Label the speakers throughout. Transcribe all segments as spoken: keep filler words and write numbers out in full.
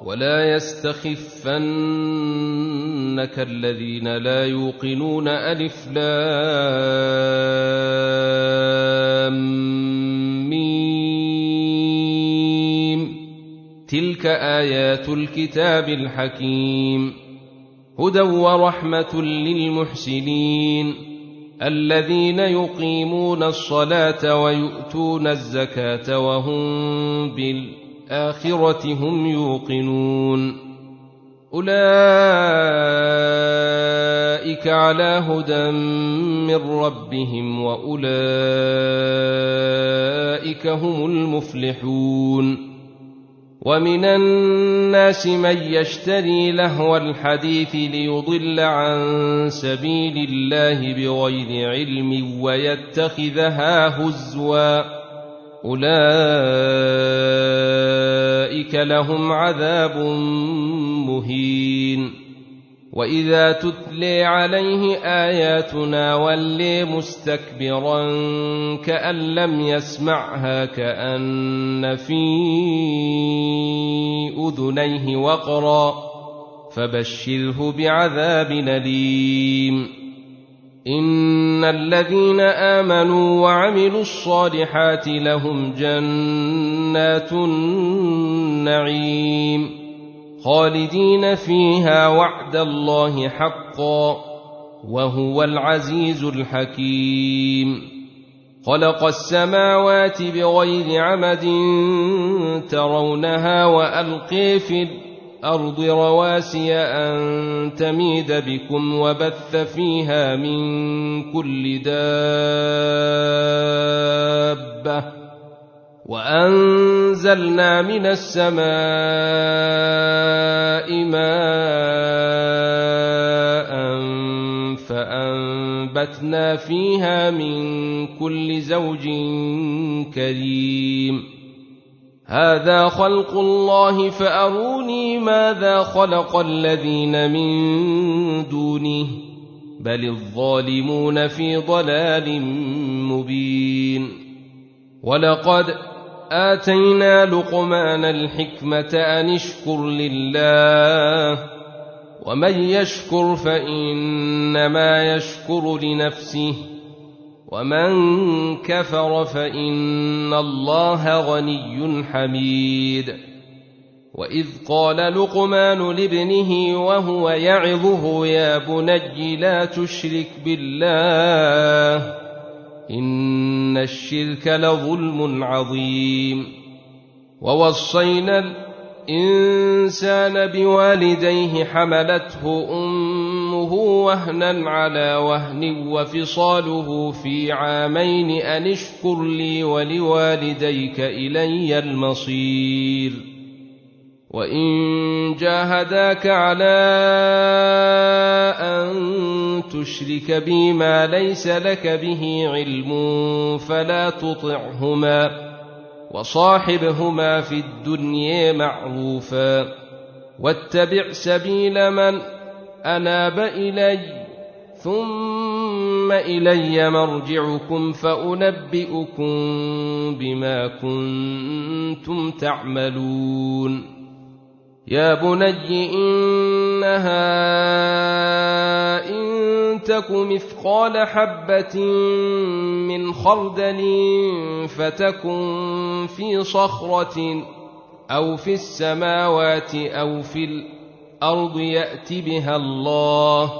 Speaker 1: ولا يستخفنك الذين لا يوقنون ألف لام ميم تلك آيات الكتاب الحكيم هدى ورحمة للمحسنين الذين يقيمون الصلاة ويؤتون الزكاة وهم بالآخرة هم يوقنون أولئك على هدى من ربهم وأولئك هم المفلحون ومن الناس من يشتري لهو الحديث ليضل عن سبيل الله بغير علم ويتخذها هزوا أولئك لهم عذاب مهين وإذا تتلي عليه آياتنا ولي مستكبرا كأن لم يسمعها كأن في أذنيه وقرا فبشره بعذاب أليم إن الذين آمنوا وعملوا الصالحات لهم جنات النعيم خالدين فيها وعد الله حقا وهو العزيز الحكيم خلق السماوات بغير عمد ترونها وألقي في الأرض رواسي أن تميد بكم وبث فيها من كل دابة وأنزلنا من السماء ماء فأنبتنا فيها من كل زوج كريم هذا خلق الله فأروني ماذا خلق الذين من دونه بل الظالمون في ضلال مبين ولقد آتينا لقمان الحكمة أن اشكر لله ومن يشكر فإنما يشكر لنفسه ومن كفر فإن الله غني حميد وإذ قال لقمان لابنه وهو يعظه يا بني لا تشرك بالله إن الشرك لظلم عظيم ووصينا الإنسان بوالديه حملته أمه وهنا على وهن وفصاله في عامين أن اشكر لي ولوالديك إلي المصير وإن جاهداك على أن تشرك بي ما ليس لك به علم فلا تطعهما وصاحبهما في الدنيا معروفا واتبع سبيل من أناب إلي ثم إلي مرجعكم فأنبئكم بما كنتم تعملون يا بني إنها إن تك مثقال حبة من خردل فتكن في صخرة أو في السماوات أو في الأرض يأت بها الله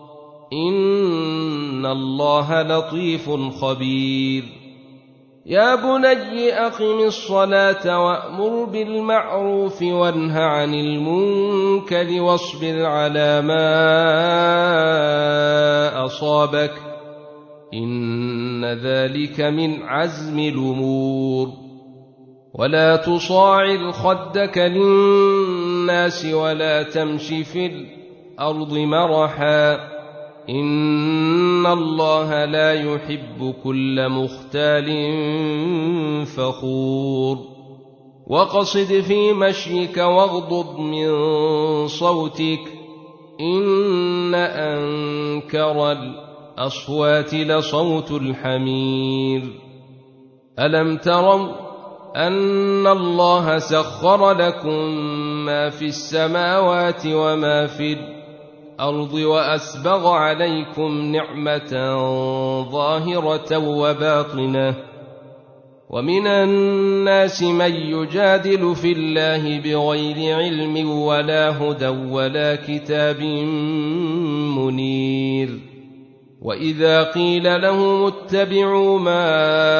Speaker 1: إن الله لطيف خبير يا بني أقم الصلاة وأمر بالمعروف وانه عن المنكر واصبر على ما أصابك إن ذلك من عزم الأمور ولا تصاعر خدك للناس ولا تمش في الأرض مرحا إن الله لا يحب كل مختال فخور وقصد في مشيك واغضض من صوتك إن أنكر الأصوات لصوت الحمير ألم تروا أن الله سخر لكم ما في السماوات وما في الأرض وأسبغ عليكم نعمة ظاهرة وباطنة ومن الناس من يجادل في الله بغير علم ولا هدى ولا كتاب منير وإذا قيل لهم اتبعوا ما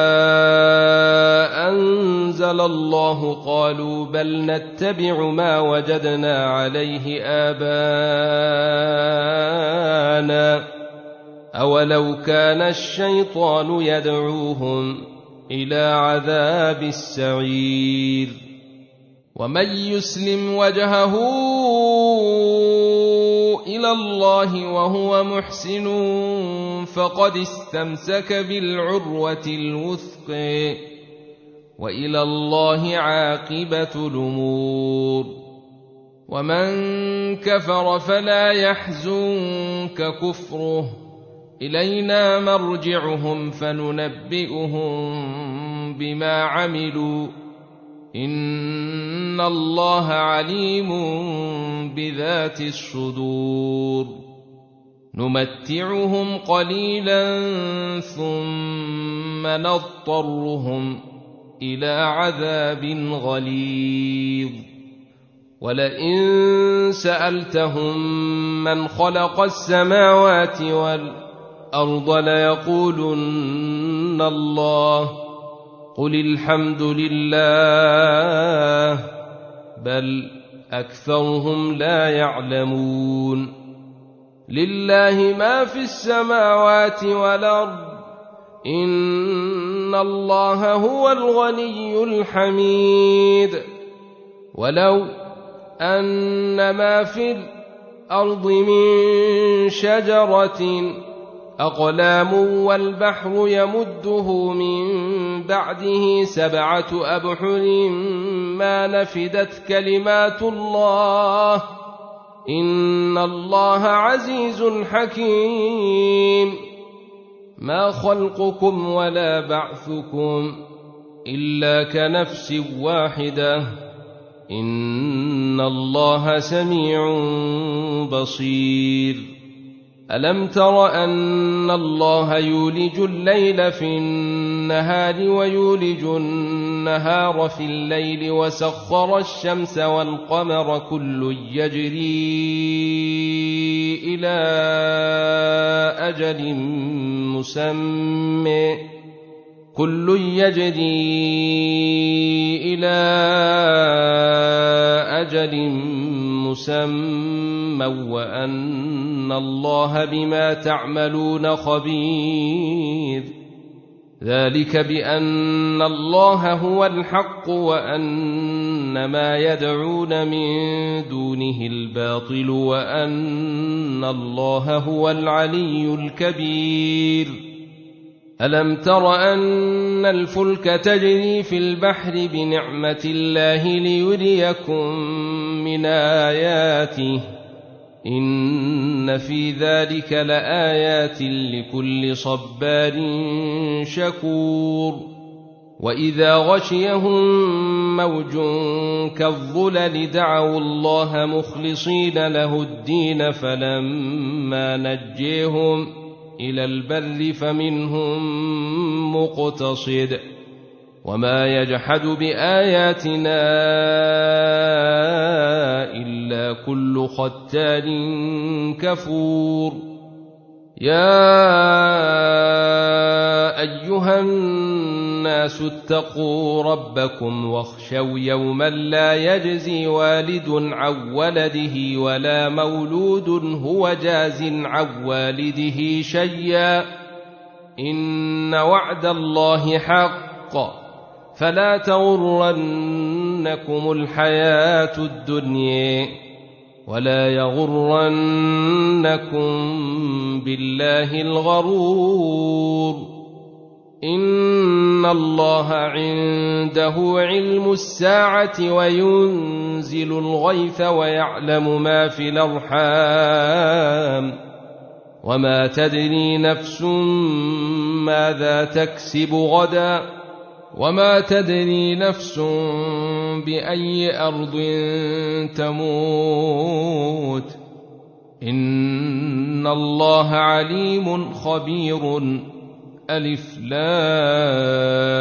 Speaker 1: أنزل الله قالوا بل نتبع ما وجدنا عليه آباءنا أولو كان الشيطان يدعوهم إلى عذاب السعير ومن يسلم وجهه إلى الله وهو محسن فقد استمسك بالعروة الوثقى وإلى الله عاقبة الأمور ومن كفر فلا يحزنك كفره إلينا مرجعهم فننبئهم بما عملوا إن الله عليم بذات الصدور نمتعهم قليلا ثم نضطرهم إلى عذاب غليظ ولئن سألتهم من خلق السماوات والأرض ليقولن الله قل الحمد لله بل أكثرهم لا يعلمون لله ما في السماوات والأرض إن الله هو الغني الحميد ولو أن ما في الأرض من شجرة أقلام والبحر يمده من بعده سبعة أبحر ما نفدت كلمات الله إن الله عزيز حكيم ما خلقكم ولا بعثكم إلا كنفس واحدة إن الله سميع بصير ألم تر أن الله يولج الليل في النهار ويولج النهار في الليل وسخر الشمس والقمر كل يجري إلى أجل مسمى كل يجري إلى أجل مسمى وأن الله بما تعملون خبير ذلك بأن الله هو الحق وأن ما يدعون من دونه الباطل وأن الله هو العلي الكبير ألم تر أن الفلك تجري في البحر بنعمة الله ليريكم من آياته إن في ذلك لآيات لكل صبار شكور وإذا غشيهم موج كالظلل دعوا الله مخلصين له الدين فلما نجيهم إلى البر فمنهم مقتصد وما يجحد بآياتنا إلا كل ختان كفور يا أيها الناس اتقوا ربكم واخشوا يوما لا يجزي والد عن ولده ولا مولود هو جاز عن والده شيئا إن وعد الله حق فلا تغرنكم الحياة الدنيا ولا يغرنكم بالله الغرور إن الله عنده علم الساعة وينزل الغيث ويعلم ما في الأرحام وما تدري نفس ماذا تكسب غدا وما تدري نفس بأي أرض تموت إن الله عليم خبير. ألف لام